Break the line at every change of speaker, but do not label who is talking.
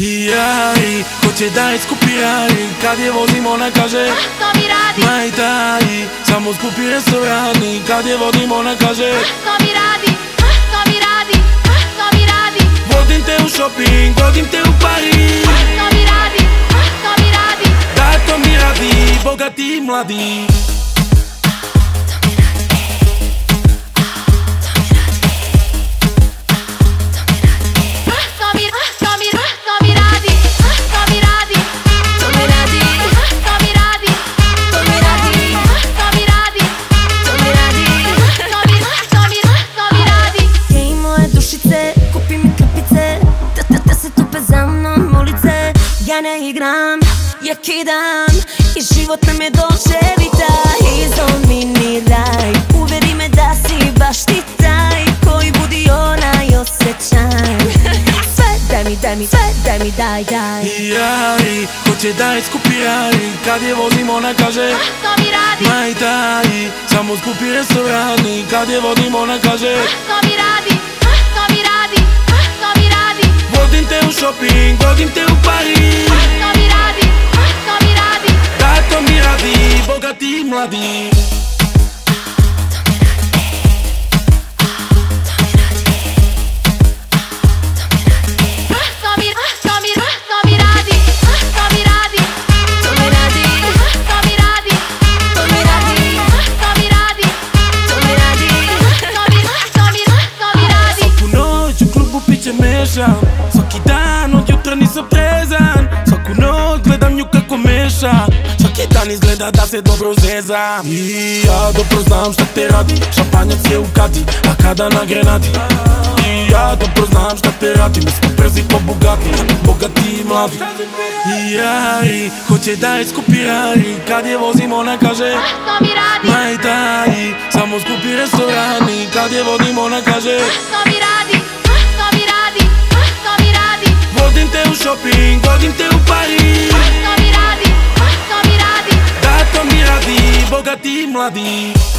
I jari, hoće da iskupiraju. Kad je vozimo ona kaže
to mi radi,
ma i taj, samo skupi restorani. Kad je vodimo ona kaže
to mi radi, to mi radi, to mi radi,
vodim te u shopping, vodim te u Pariz.
to mi radi, to mi radi,
Da to mi radi, bogati i mladi.
Ja ne igram, ja kidam i život nam je doživita. Izdominiraj, uveri me da si baš ti taj koji budi onaj osjećaj. Sve daj mi, sve daj.
I jari, hoće da iskupiraju. Kad je vozimo ona kaže
to mi radi,
ma i taj, samo skupi restorani. Kad je vodimo ona kaže
to mi radi, to mi radi, to mi radi,
vodim te u shopping, vodim te u Pariz.
to mi radi, to mi radi,
Da to mi radi, bogati i mladi. Svaki dan od jutra nisam trezan. Svaku noć gledam nju kako meša. Svaki dan izgleda da se dobro zeza. I ja dobro znam šta te radi. Šampanjac je u kadi, a kada na grenadi. I ja dobro znam šta te radi. Mi smo brzi po Bugatti, bogati i mladi. I jari, hoće da iskupiraju. Kad je vozimo ona kaže
to mi radi,
ma i taj, samo skupi restorani. Kad je vodimo ona kaže
to mi radi, to mi radi, to mi radi,
vodim te u shopping, vodim te u Pariz.
to mi radi, to mi radi,
Da to mi radi, bogati i mladi.